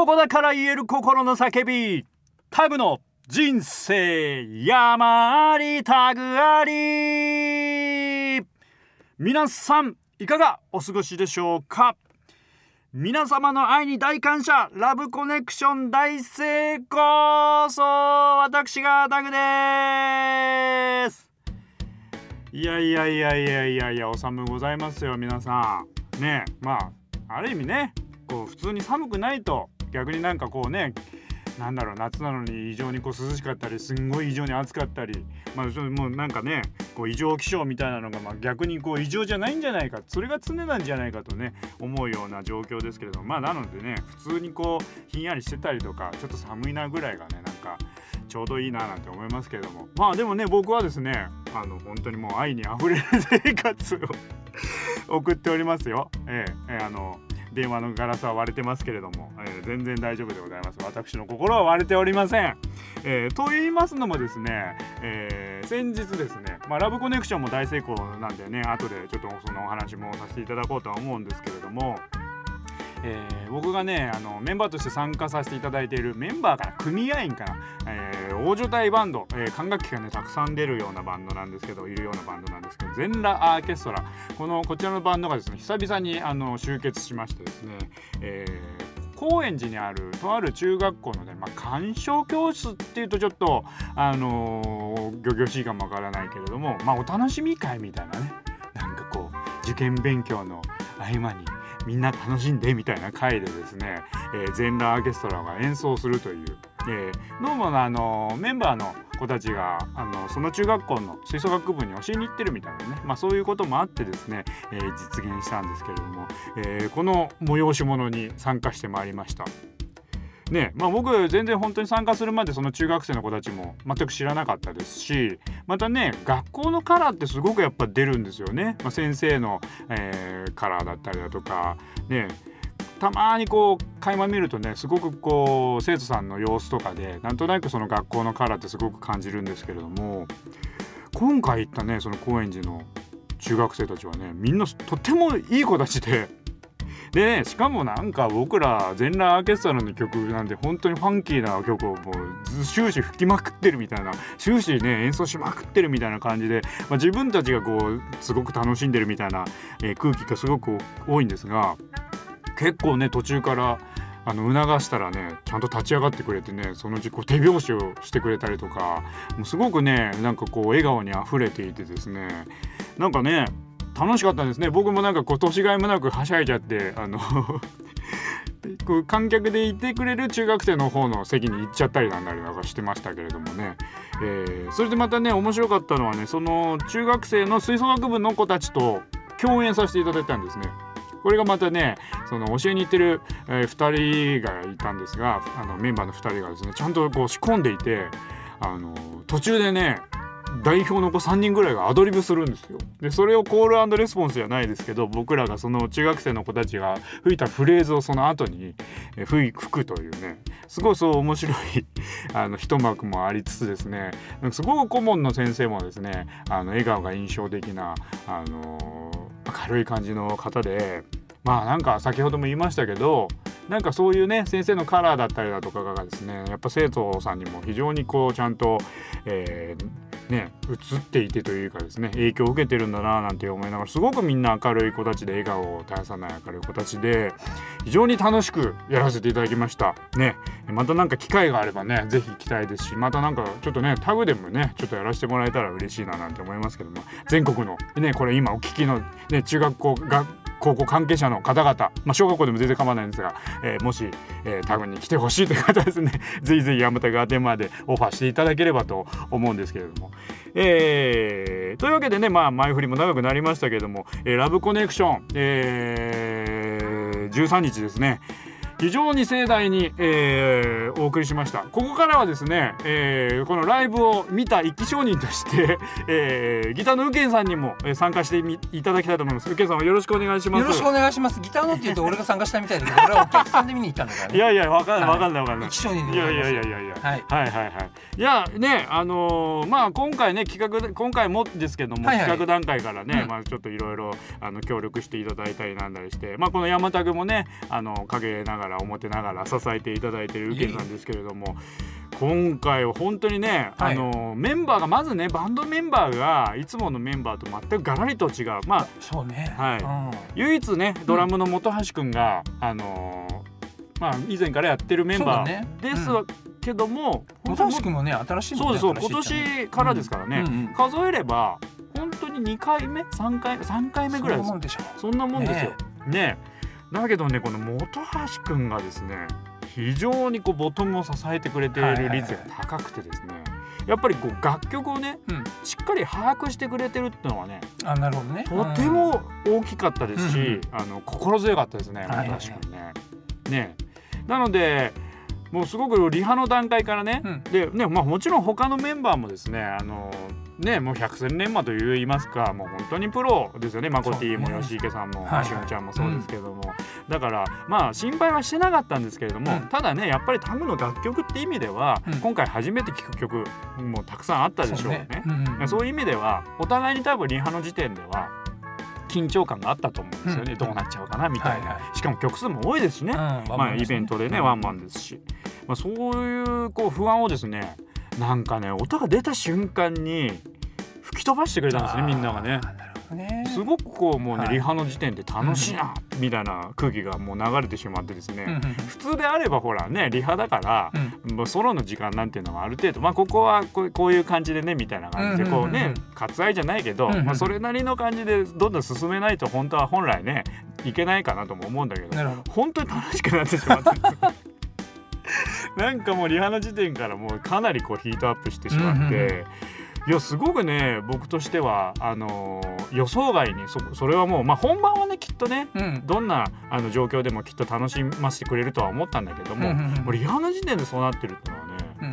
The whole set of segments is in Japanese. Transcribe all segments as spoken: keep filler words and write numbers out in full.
ここだから言える心の叫び、タグの人生山ありタグあり。皆さんいかがお過ごしでしょうか。皆様の愛に大感謝、ラブコネクション大成功。そう、私がタグです。いやいやいやいやいやいや、お寒ございますよ皆さんね。まあある意味ね、こう普通に寒くないと逆になんかこうね、なんだろう、夏なのに異常にこう涼しかったり、すんごい異常に暑かったり、まあもうなんかね、こう異常気象みたいなのがまあ逆にこう異常じゃないんじゃないか、それが常なんじゃないかとね思うような状況ですけれども、まあなのでね、普通にこうひんやりしてたりとか、ちょっと寒いなぐらいがね、なんかちょうどいいななんて思いますけれども、まあでもね、僕はですね、あの本当にもう愛にあふれる生活を送っておりますよ。ええええ、あの電話のガラスは割れてますけれども、えー、全然大丈夫でございます。私の心は割れておりません。えー、と言いますのもですね、えー、先日ですね、まあ、ラブコネクションも大成功なんでね、後でちょっとそのお話もさせていただこうとは思うんですけれども、えー、僕がね、あのメンバーとして参加させていただいているメンバーから組合員から、えー、大所帯バンド、えー、管楽器がねたくさん出るようなバンドなんですけどいるようなバンドなんですけど、全裸アーケストラ、このこちらのバンドがですね、久々にあの集結しましてですね、えー、高円寺にあるとある中学校のね、まあ、鑑賞教室っていうとちょっとあのー、仰々しいかもわからないけれども、まあお楽しみ会みたいなね、なんかこう受験勉強の合間にみんな楽しんでみたいな回でですね、えー、全裸アーケストラが演奏するという、えー、どうもあのメンバーの子たちがあのその中学校の吹奏楽部に教えに行ってるみたいなね、まあ、そういうこともあってですね、えー、実現したんですけれども、えー、この催し物に参加してまいりましたね。まあ、僕全然本当に参加するまでその中学生の子たちも全く知らなかったですし、またね、学校のカラーってすごくやっぱ出るんですよね。まあ、先生の、えー、カラーだったりだとかね、たまにこう垣間見るとね、すごくこう生徒さんの様子とかでなんとなくその学校のカラーってすごく感じるんですけれども、今回行ったねその高円寺の中学生たちはね、みんなとってもいい子たちで、で、ね、しかもなんか僕ら全裸アーケストラの曲なんで本当にファンキーな曲をもう終始吹きまくってるみたいな、終始ね演奏しまくってるみたいな感じで、まあ、自分たちがこうすごく楽しんでるみたいな、えー、空気がすごく多いんですが、結構ね途中からあの促したらねちゃんと立ち上がってくれてね、そのうちこう手拍子をしてくれたりとか、もうすごくねなんかこう笑顔にあふれていてですね、なんかね楽しかったんですね。僕もなんかこう年がいもなくはしゃいじゃってあのこう観客でいてくれる中学生の方の席に行っちゃったりなんだりなんかしてましたけれどもね、えー、それでまたね面白かったのはね、その中学生の吹奏楽部の子たちと共演させていただいたんですね。これがまたね、その教えに行ってる、えー、ふたりがいたんですが、あのメンバーのふたりがですねちゃんとこう仕込んでいて、あの途中でね代表の子さんにんぐらいがアドリブするんですよ。でそれをコール&レスポンスじゃないですけど、僕らがその中学生の子たちが吹いたフレーズをその後に吹くというね、すごいそう面白いあの一幕もありつつですね、すごく顧問の先生もですね、あの笑顔が印象的なあの明るい感じの方で、まあなんか先ほども言いましたけど、なんかそういうね先生のカラーだったりだとかがですね、やっぱ生徒さんにも非常にこうちゃんと、えー、ね映っていてというかですね、影響を受けてるんだななんて思いながら、すごくみんな明るい子たちで、笑顔を絶やさない明るい子たちで、非常に楽しくやらせていただきましたね。またなんか機会があればねぜひ行きたいですし、またなんかちょっとねタグでもねちょっとやらせてもらえたら嬉しいななんて思いますけども、全国のねこれ今お聞きの、ね、中学校が高校関係者の方々、まあ、小学校でも全然構わないんですが、えー、もし、えー、タグに来てほしいという方ですねぜひぜひヤムタグ宛てまでオファーしていただければと思うんですけれども、えー、というわけでね、まあ、前振りも長くなりましたけれども、えー、ラブコネクション、えー、じゅうさんにちですね、非常に盛大に、えー、お送りしました。ここからはですね、えー、このライブを見た一期証人として、えー、ギターのウケンさんにも参加していただきたいと思います。ウケンさんよろしくお願いします。 よろしくお願いします。ギターのって言うと俺が参加したみたいだけど俺はお客さんで見に行ったんだからね。 いやいやわかんないわかんないわかんない。 一期証人でいやいやいやいやいや、はい、はいはいはいいやね、あのー、まあ今回ね企画で今回もですけども、はいはい、企画段階からね、うん、まあちょっといろいろ協力していただいたりなんだりして、まあこのヤマタグもねあの陰ながらら表ながら支えていただいているウケさんですけれども、今回は本当にね、はい、あのメンバーがまずねバンドメンバーがいつものメンバーと全くガラリと違う、まあそうね、 はい、うん、唯一ねドラムの本橋くんが、うん、あのまあ以前からやってるメンバーですけども、 本橋くんもね新しいもんね、 そうです、今年からですからね、うんうんうん、数えれば本当ににかいめさんかいめさんかいめぐらいです。そんなもんでしょ。そんなもんですよね。ねだけどねこの本橋くんがですね非常にこうボトムを支えてくれている率が高くてですね、やっぱりこう楽曲をね、うん、しっかり把握してくれてるっていうのはね、 あ、なるほどね、 とても大きかったですし、うんうん、あの心強かったですね、本橋くんね。ねなのでもうすごくリハの段階からね、うん、でね、まあ、もちろん他のメンバーもですねあのねもう百戦錬磨といいますか、もう本当にプロですよね。マコティも吉池さんもしおちゃんもそうですけども、うん、だからまあ心配はしてなかったんですけれども、うん、ただねやっぱりタグの楽曲って意味では、うん、今回初めて聴く曲もたくさんあったでしょうね。そうね、うんうん、そういう意味ではお互いに多分リハの時点では緊張感があったと思うんですよね、うん、どうなっちゃうかなみたいな、はいはい、しかも曲数も多いですしね、うん、まあ、イベントでね、うん、ワンマンですし、まあ、そういうこう不安をですねなんかね音が出た瞬間に吹き飛ばしてくれたんですね、みんながね。ねすごくこうもうね、はい、リハの時点で楽しいな、うん、みたいな空気がもう流れてしまってですね、うん、普通であればほらねリハだから、うん、もうソロの時間なんていうのがある程度、まあ、ここはこう、こういう感じでねみたいな感じでこうね、割愛じゃないけど、うん、まあ、それなりの感じでどんどん進めないと本当は本来ねいけないかなとも思うんだけど、本当に楽しくなってしまってなんかもうリハの時点からもうかなりこうヒートアップしてしまって、うんうん、いやすごくね僕としてはあのー、予想外に そ, それはもう、まあ、本番はねきっとね、うん、どんなあの状況でもきっと楽しませてくれるとは思ったんだけども、うんうんうん、もうリハの時点でそうなってるっていうのはね、うん、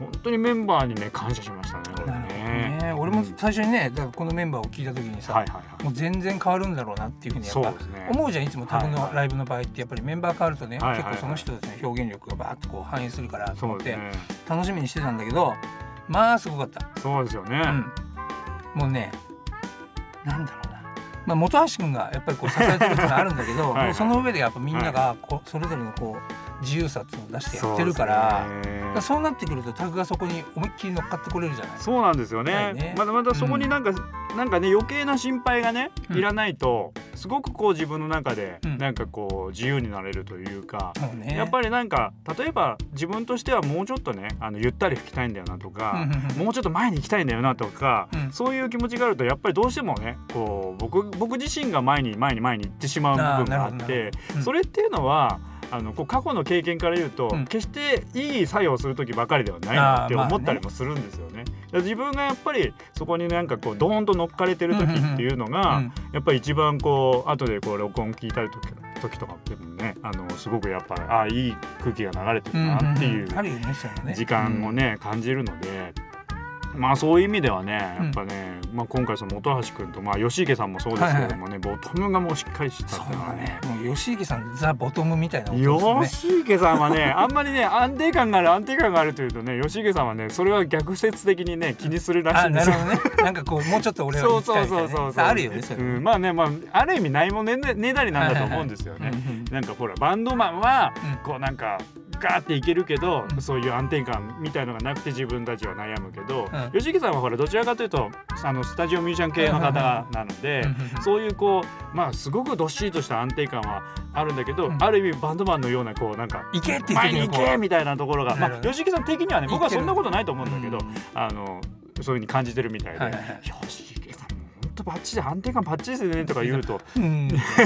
本当にメンバーにね感謝しましたね。これねね俺も最初にねだからこのメンバーを聞いた時にさ、はいはいはい、もう全然変わるんだろうなっていうふうにやっぱ思うじゃん。いつもタグのライブの場合ってやっぱりメンバー変わるとね、はいはいはい、結構その人たちの表現力がバーッとこう反映するからと思って楽しみにしてたんだけど、まあすごかった。 そうですよね、うん、 もうねなんだろうな、まあ、本橋君がやっぱりこう支えてるってのはあるんだけどはい、はい、その上でやっぱみんながこうそれぞれのこう自由さっていうのを出してやってるから、 そうですね、だからそうなってくるとタグがそこに思いっきり乗っかってこれるじゃない。 そうなんですよね、ね、まだまだそこになんか、うん、なんかね余計な心配がねいらないと、うん、すごくこう自分の中でなんかこう自由になれるというか、うんね、やっぱりなんか例えば自分としてはもうちょっとねあのゆったり吹きたいんだよなとか、うん、もうちょっと前に行きたいんだよなとか、うん、そういう気持ちがあるとやっぱりどうしてもねこう 僕, 僕自身が前に前に前に行ってしまう部分があって、うん、それっていうのはあのこう過去の経験から言うと、うん、決していい作用する時ばかりではないなって思ったりもするんですよね。自分がやっぱりそこになんかこうドーンと乗っかれてる時っていうのが、うんうんうん、やっぱり一番こう後でこう録音聞いたり時時とかでもねあのすごくやっぱああいい空気が流れてるなっていう時間をね感じるので、まあそういう意味ではねやっぱね、うんまあ、今回その本橋君と、まあ、吉池さんもそうですけどもね、はいはい、ボトムがもうしっかりしてたっていうのはね、 もう吉池さんザ・ボトムみたいな音ですね。吉池さんはねあんまりね安定感がある安定感があるというとね吉池さんはねそれは逆説的にね気にするらしいんですよ。 あ、なるほどね。なんかこうもうちょっと俺は言いたいみたいな、ね、そうそうそうそうあるよねそれ、うん、 まあね、まあ、ある意味ないもねねだりなんだと思うんですよね、はいはいはい、なんかほらバンドマンはこうなんかガーっていけるけど、うん、そういう安定感みたいのがなくて自分たちは悩むけど、うん、吉池さんはほらどちらかというとあのスタジオミュージシャン系の方なので、うん、そういうこうまあすごくどっしりとした安定感はあるんだけど、うん、ある意味バンドマンのようなこうなんか行けって前に行けみたいなところが、まあ、吉池さん的にはね僕はそんなことないと思うんだけど、うん、あのそういう風に感じてるみたいで、はいはいはい、吉池さんも本当バッチリ安定感バッチリですねとか言うと、うん、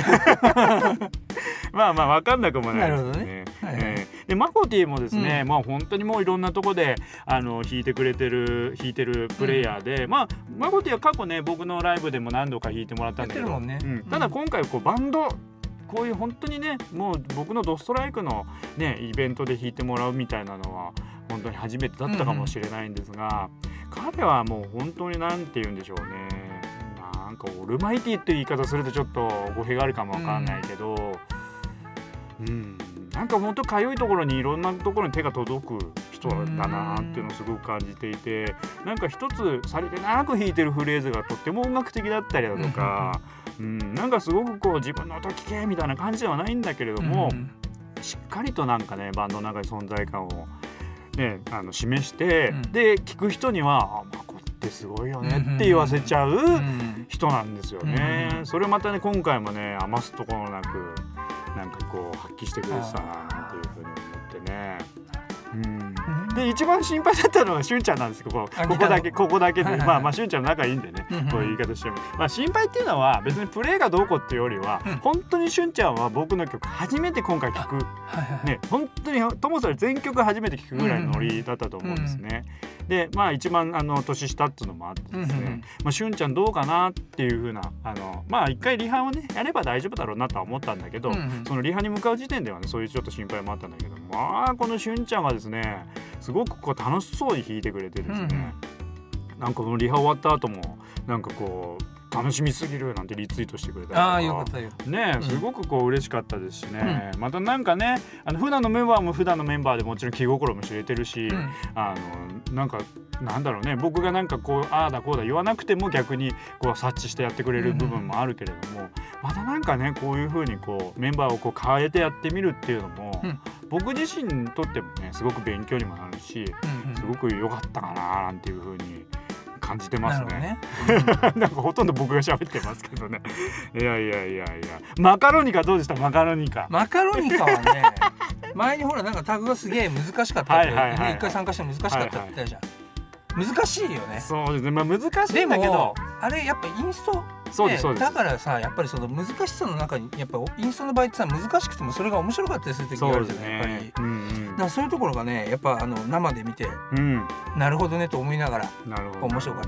まあまあ分かんなくもないですね。なるほどね、はいはい、えーでマコティもですね、うんまあ、本当にもういろんなとこであの弾いてくれてる弾いてるプレイヤーで、うんまあ、マコティは過去ね僕のライブでも何度か弾いてもらったんだけど、ねうん、ただ今回こうバンドこういう本当にねもう僕のドストライクの、ね、イベントで弾いてもらうみたいなのは本当に初めてだったかもしれないんですが、うんうん、彼はもう本当に何て言うんでしょうねなんかオールマイティって言い方するとちょっと語弊があるかもわかんないけど、うんうんなんか本当かゆいところにいろんなところに手が届く人だなっていうのをすごく感じていてなんか一つさりげなく弾いてるフレーズがとっても音楽的だったりだとか、うん、なんかすごくこう自分の音聞けみたいな感じではないんだけれども、 しっかりとなんかねバンドの中で存在感を、ね、あの示して、うん、で聞く人にはあまこってすごいよねって言わせちゃう人なんですよね、うんうん、それをまたね今回もね余すところなくなんかこう発揮してくれてたなっていうふうに思ってね、うん、で一番心配だったのはしゅんちゃんなんですけど こ, ここだけここだけで、はいはいはい、まあまあしゅんちゃんの仲いいんでね、うんうん、こういう言い方しても、まあ、心配っていうのは別にプレーがどうこうっていうよりは、うん、本当にしゅんちゃんは僕の曲初めて今回聴く、はいはいね、本当にともさん全曲初めて聴くぐらいのノリだったと思うんですね、うんうん、でまあ一番あの年下っていうのもあってですね、うんうんまあ、しゅんちゃんどうかなっていう風なあのまあ一回リハをねやれば大丈夫だろうなとは思ったんだけど、うんうん、そのリハに向かう時点ではねそういうちょっと心配もあったんだけど、まあこのしゅんちゃんがですねすごくこう楽しそうに弾いてくれてですね、うん、なんかこのリハ終わった後もなんかこう楽しみすぎるなんてリツイートしてくれたりとか、 あーよかったよね、すごくこう嬉しかったですしね、うん、またなんかねあの普段のメンバーも普段のメンバーでもちろん気心も知れてるし、うん、あのなんかなんだろうね僕がなんかこうああだこうだ言わなくても逆にこう察知してやってくれる部分もあるけれども、うん、またなんかねこういう風にこうメンバーをこう変えてやってみるっていうのも、うん、僕自身にとってもねすごく勉強にもなるし、うんうん、すごく良かったかななんていう風に感じてますね。なんかほとんど僕が喋ってますけどね。いやいやいやいや。マカロニカどうでした？マカロニカ。 マカロニカはね、前にほらなんかタグがすげえ難しかったって、一回参加して難しかったって言ったじゃん。難しいよね。 そうですね。まあ難しいんだけど。でもあれやっぱインスト。 そうですそうです。 だからさやっぱりその難しさの中にやっぱインストの場合ってさ難しくてもそれが面白かったりする時があるじゃない、やっぱり、うんうん、だからそういうところがねやっぱあの生で見て、うん、なるほどねと思いながらなるほど面白かった。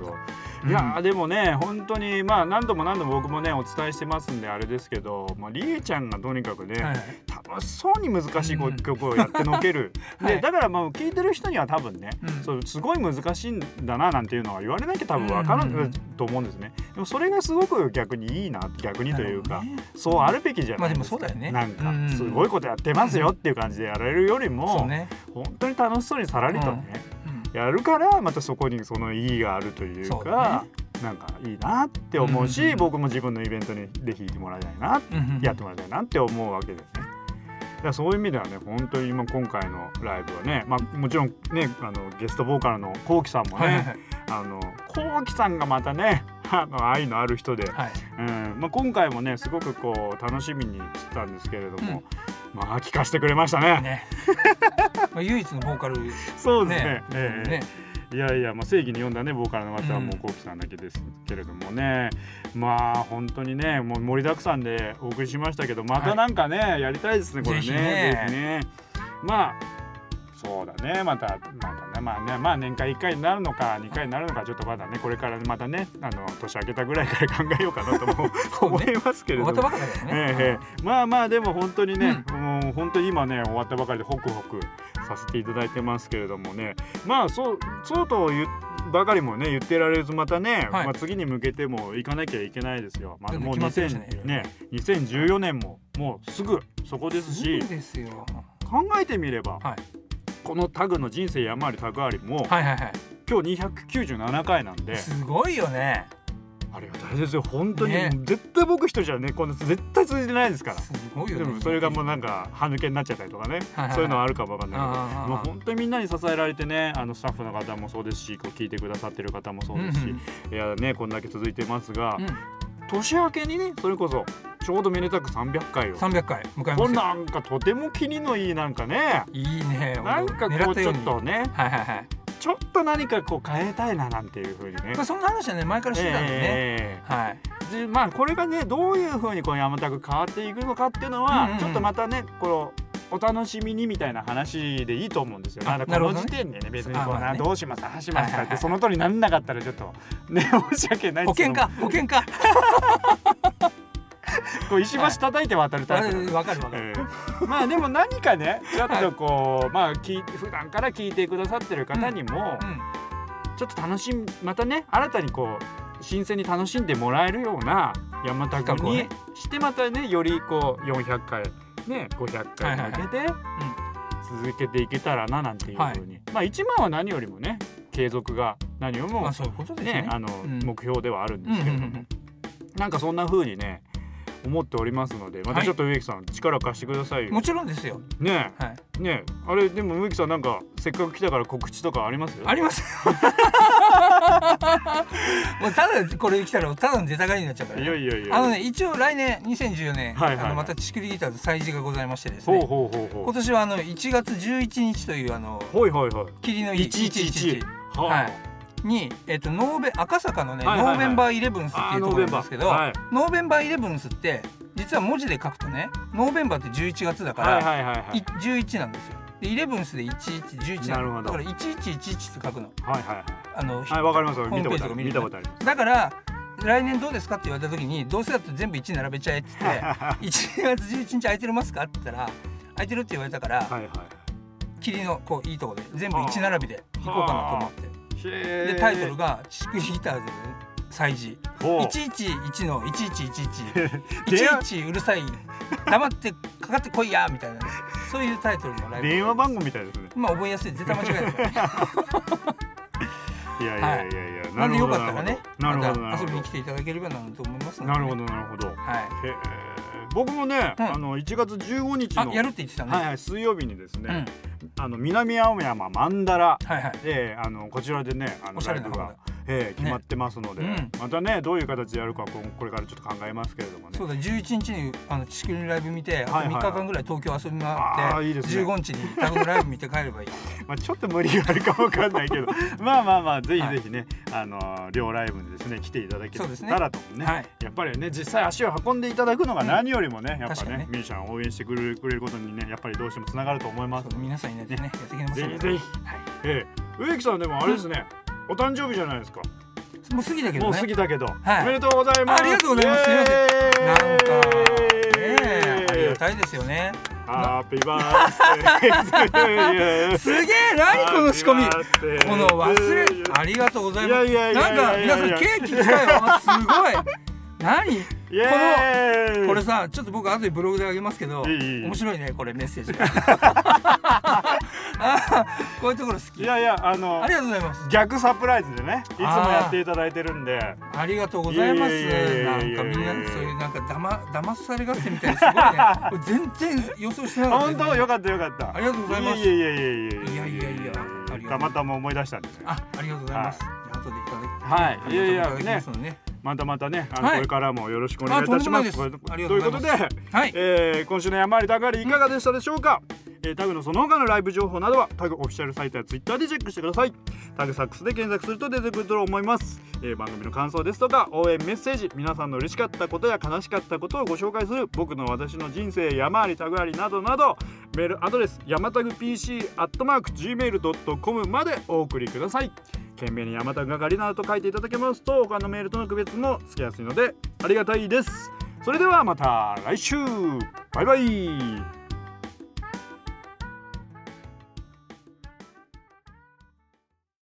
いや、うん、でもね本当にまあ何度も何度も僕もねお伝えしてますんであれですけど、まあ、りえちゃんがとにかくね、はいはい、楽しそうに難しい曲をやってのける、うん、でだからまあ聴いてる人には多分ね、うん、そうすごい難しいんだななんていうのは言われなきゃ多分分からないと思うんですね。でもそれがすごく逆にいいな逆にというか、ね、そうあるべきじゃないですか。 まあでもそうだよね。 なんかすごいことやってますよっていう感じでやられるよりも、うん、ね、本当に楽しそうにさらりとね、うん、やるからまたそこにその意義があるというか、ね、なんかいいなって思うし、うんうん、僕も自分のイベントにで弾いてもらいたいな、うんうん、やってもらいたいなって思うわけですね。だからそういう意味ではね本当に今今回のライブはね、まあ、もちろんねあのゲストボーカルのこうきさんもね、はいはいはい、あのこうきさんがまたねあの愛のある人で、はい、うんまあ、今回もねすごくこう楽しみにしてたんですけれども、うん、まあ聞かせてくれましたね。ねまあ唯一のボーカルそうですね。ねねいやいや、まあ、正義に読んだねボーカルの方はもうこうきさんだけですけれどもね、うん、まあ本当にねもう盛りだくさんでお送りしましたけどまたなんかね、はい、やりたいですねこれね。ぜひね、ぜひねまあそうだねまたまたねまあねまあ年間いっかいになるのかにかいになるのかちょっとまだねこれからまたねあの年明けたぐらいから考えようかなとも思いますけれども、 終わったばかりだよね、 ええ、まあまあでも本当にね、うん、もう本当に今ね終わったばかりでホクホクさせていただいてますけれどもね、まあそうそうと言ばかりもね言ってられずまたね、はい、まあ、次に向けても行かなきゃいけないですよ。まあ、もうにせんじゅうよねんももうすぐそこですし、 そうですよ。 考えてみれば、はい、このタグの人生山ありタグありも、はいはいはい、今日にひゃくきゅうじゅうななかいなんですごいよね。 ありがたいですよ本当に、ね、絶対僕一人じゃねこんな絶対続いてないですから。 すごいよね。 でもそれがもうなんか歯抜けになっちゃったりとかね、はいはいはい、そういうのはあるかもわかんないけど、もう本当にみんなに支えられてねあのスタッフの方もそうですしこう聞いてくださってる方もそうですし、うんうん、いやねこんだけ続いてますが、うん、年明けにねそれこそちょうどめでたくさんびゃっかいをさんびゃっかい迎えますよ。 これなんかとても気のいいなんかねいいねなんかこうちょっとね、はいはいはい、ちょっと何かこう変えたいななんていう風にね、 そんな話はね前からしてたんでね、えー、はい。 でまあこれがねどういう風にこの山田君変わっていくのかっていうのは、うんうん、ちょっとまたねこのお楽しみにみたいな話でいいと思うんですよ。まだこの時点でね別にこうな、ね、どうしますはしますかってその通りになんなかったらちょっとね申し訳ない保険か保険かこう石橋叩いて渡るタイプ、 はい、わかるわかる、 えー、まあでも何かねちょっとこう、はい、まあき普段から聞いてくださってる方にも、うんうん、ちょっと楽しみまたね新たにこう新鮮に楽しんでもらえるような山田君にしてまたねよりこうよんひゃっかいねごひゃっかいに向けて続けていけたらななんていう風に、はい、まあいちまんは何よりもね継続が何よりも、 まあそういうことですね、 あの、うん、目標ではあるんですけれども、うんうんうん、なんかそんな風にね思っておりますので、またちょっと植木さん力貸してくださいよ。 もちろんですよ。 ねえ、はい、ねえ、あれでも植木さんなんかせっかく来たから告知とかあります？ ありますもうただこれ来たらただの出たがりになっちゃうから、ね、 いやいやいや、 あのね一応来年にせんじゅうよねん、はいはいはい、あのまたチクリギターズ祭事がございましてですね、ほうほうほうほう、今年はあのいちがつじゅういちにちというあのはいはいはい、 霧のいいいちいちいち、 はいに、えっと、ノーベ赤坂のね、はいはいはい、ノーベンバーイレブンスっていうところなんですけど、はい、ノーベンバーイレブンスって実は文字で書くとね、ノーベンバーってじゅういちがつだから、はいはいはいはい、じゅういちなんですよ。でイレブンスでいちいちじゅういちなのだからいちいちいちいちって書くの。はいはいはい、あの、はい、わかります。見たことある、見たことあります。だから来年どうですかって言われた時に、どうせだって全部いち並べちゃえって言っていちがつじゅういちにち空いてますかって言ったら空いてるって言われたから、はいはい、霧のこういいところで全部いち並びで行こうかなと思って、でタイトルがチクリギターズ祭事いちいちいちのいちいちいちいちいちいちうるさい黙ってかかってこいやみたいな、ね、そういうタイトルのライブ。 電話番号みたいですね。 まあ覚えやすい、絶対間違いないいやいやいやいや、はい、 なんでよかったらね、 また遊びに来ていただければなと思いますので、 ね、なるほどなるほど、はい、僕もね、うん、あのいちがつじゅうごにちのやるって言ってたね、 はいはい、水曜日にですね、うん、あの南青山マンダラ、はいはい、えー、あのこちらでね、あのライブが、えー、決まってますので、ね、うん、またねどういう形でやるかこれからちょっと考えますけれどもね。 そうだ、じゅういちにちにあの地球のライブ見て、あとみっかかんぐらい東京遊び回って、はい、いいですね、じゅうごにちにタグのライブ見て帰ればいいまあちょっと無理があるかもわかんないけどまあまあまあぜひぜひね、はい、あの両ライブにですね来ていただけたらとね、はい、やっぱりね実際足を運んでいただくのが何よりもね、うん、やっぱねねミュージシャンを応援してくれることにねやっぱりどうしてもつながると思います。 皆さんにね、ね、やっていきますので、 ぜひぜひ、はい、えー、植木さんでもあれですね、うん、お誕生日じゃないですか。 もう過ぎたけどね。 もう過ぎたけど、はい、おめでとうございます。 ありがとうございます。すいません。なんかね、ありがたいですよね。 ハッピーバースデーすげえ、何この仕込み、この忘れ、ありがとうございます。なんか皆さんケーキ来たよ、すごい。何このこれさ、ちょっと僕後でブログであげますけど、面白いねこれメッセージこういうところ好き。 いやいや、あのありがとうございます。 逆サプライズでねいつもやっていただいてるんで、 ありがとうございます。なんかみんなそういうなんかだま騙され合戦みたいですごいね全然予想してなかった。 本当よかったよかった。 ありがとうございます。 いやいやいやいやいやいやいやいや、 たまたま思い出したんでね。 あ、ありがとうございます。後でいただきはい、いやいやね、またまたね、あの、はい、これからもよろしくお願いいたします。ということで、はい、えー、今週の山ありタグありいかがでしたでしょうか。えー、タグのその他のライブ情報などはタグオフィシャルサイトやツイッターでチェックしてください。タグサックスで検索すると出てくると思います。えー、番組の感想ですとか応援メッセージ、皆さんの嬉しかったことや悲しかったことをご紹介する僕の私の人生山ありタグありなどなど、メールアドレス山タグ ピーシー アットマーク ジーメール ドット コム までお送りください。懸命に山タグ係などと書いていただけますと他のメールとの区別もつけやすいのでありがたいです。それではまた来週、バイバイ。